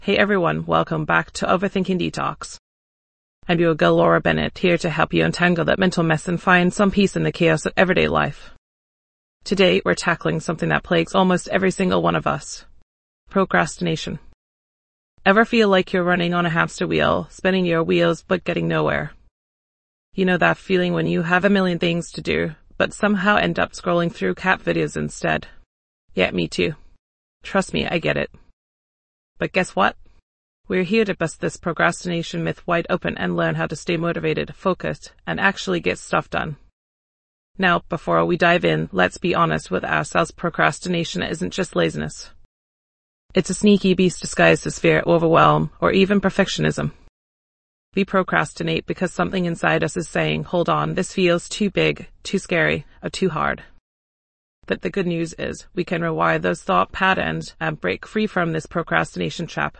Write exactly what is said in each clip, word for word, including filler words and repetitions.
Hey everyone, welcome back to Overthinking Detox. I'm your girl Laura Bennett, here to help you untangle that mental mess and find some peace in the chaos of everyday life. Today, we're tackling something that plagues almost every single one of us. Procrastination. Ever feel like you're running on a hamster wheel, spinning your wheels but getting nowhere? You know that feeling when you have a million things to do, but somehow end up scrolling through cat videos instead? Yeah, me too. Trust me, I get it. But guess what? We're here to bust this procrastination myth wide open and learn how to stay motivated, focused, and actually get stuff done. Now, before we dive in, let's be honest with ourselves. Procrastination isn't just laziness. It's a sneaky beast disguised as fear, overwhelm, or even perfectionism. We procrastinate because something inside us is saying, hold on, this feels too big, too scary, or too hard. But the good news is, we can rewire those thought patterns and break free from this procrastination trap.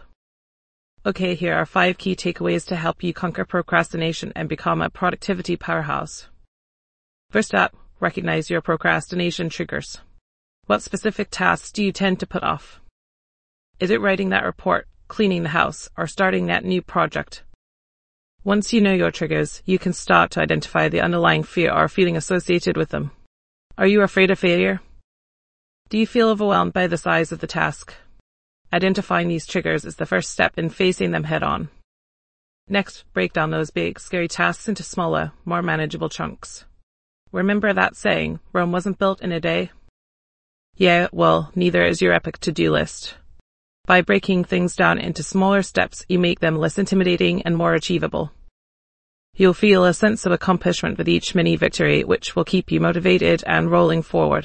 Okay, here are five key takeaways to help you conquer procrastination and become a productivity powerhouse. First up, recognize your procrastination triggers. What specific tasks do you tend to put off? Is it writing that report, cleaning the house, or starting that new project? Once you know your triggers, you can start to identify the underlying fear or feeling associated with them. Are you afraid of failure? Do you feel overwhelmed by the size of the task? Identifying these triggers is the first step in facing them head on. Next, break down those big, scary tasks into smaller, more manageable chunks. Remember that saying, Rome wasn't built in a day? Yeah, well, neither is your epic to-do list. By breaking things down into smaller steps, you make them less intimidating and more achievable. You'll feel a sense of accomplishment with each mini victory, which will keep you motivated and rolling forward.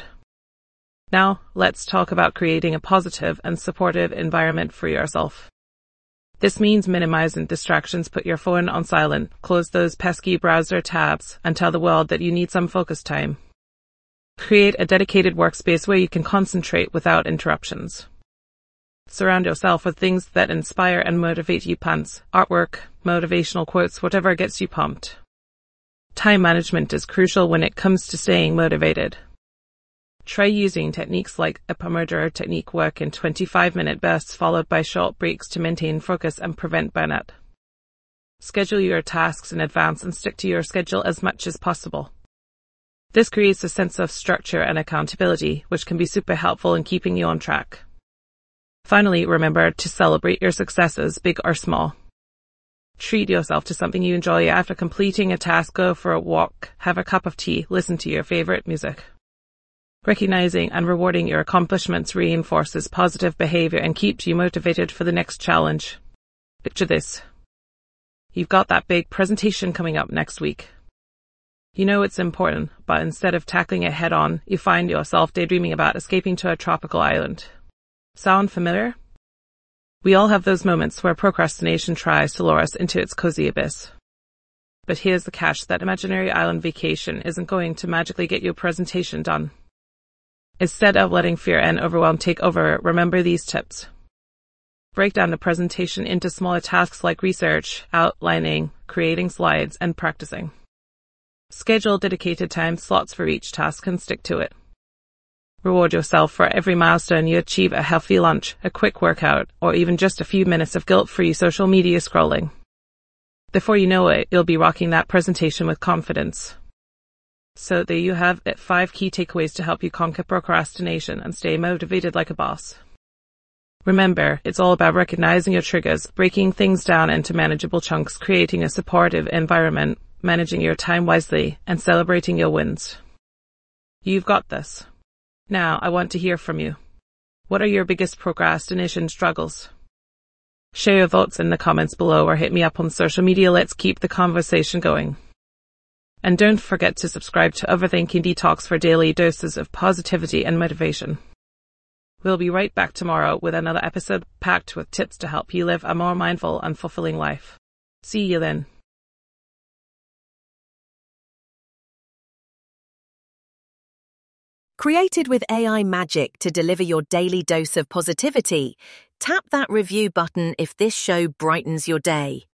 Now, let's talk about creating a positive and supportive environment for yourself. This means minimizing distractions. Put your phone on silent, close those pesky browser tabs, and tell the world that you need some focus time. Create a dedicated workspace where you can concentrate without interruptions. Surround yourself with things that inspire and motivate you. Plants, artwork, motivational quotes, whatever gets you pumped. Time management is crucial when it comes to staying motivated. Try using techniques like a Pomodoro technique. Work in twenty-five minute bursts followed by short breaks to maintain focus and prevent burnout. Schedule your tasks in advance and stick to your schedule as much as possible. This creates a sense of structure and accountability, which can be super helpful in keeping you on track. Finally, remember to celebrate your successes, big or small. Treat yourself to something you enjoy after completing a task. Go for a walk, have a cup of tea, listen to your favorite music. Recognizing and rewarding your accomplishments reinforces positive behavior and keeps you motivated for the next challenge. Picture this. You've got that big presentation coming up next week. You know it's important, but instead of tackling it head on, you find yourself daydreaming about escaping to a tropical island. Sound familiar? We all have those moments where procrastination tries to lure us into its cozy abyss. But here's the catch: that imaginary island vacation isn't going to magically get your presentation done. Instead of letting fear and overwhelm take over, remember these tips. Break down the presentation into smaller tasks like research, outlining, creating slides, and practicing. Schedule dedicated time slots for each task and stick to it. Reward yourself for every milestone you achieve: a healthy lunch, a quick workout, or even just a few minutes of guilt-free social media scrolling. Before you know it, you'll be rocking that presentation with confidence. So there you have it, five key takeaways to help you conquer procrastination and stay motivated like a boss. Remember, it's all about recognizing your triggers, breaking things down into manageable chunks, creating a supportive environment, managing your time wisely, and celebrating your wins. You've got this. Now, I want to hear from you. What are your biggest procrastination struggles? Share your thoughts in the comments below or hit me up on social media. Let's keep the conversation going. And don't forget to subscribe to Overthinking Detox for daily doses of positivity and motivation. We'll be right back tomorrow with another episode packed with tips to help you live a more mindful and fulfilling life. See you then. Created with A I magic to deliver your daily dose of positivity, tap that review button if this show brightens your day.